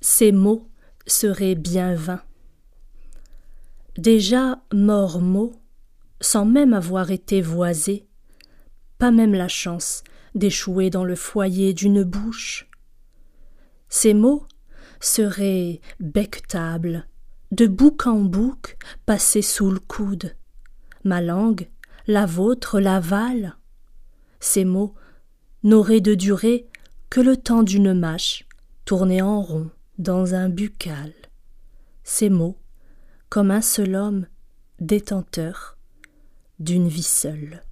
ces mots seraient bien vains. Déjà mort mot, sans même avoir été voisé, pas même la chance d'échouer dans le foyer d'une bouche. Ces mots seraient becquetables, de bouc en bouc passés sous le coude. Ma langue, la vôtre, l'avale. Ces mots n'auraient de durée que le temps d'une mâche tournée en rond dans un buccal. Ces mots, comme un seul homme détenteur d'une vie seule.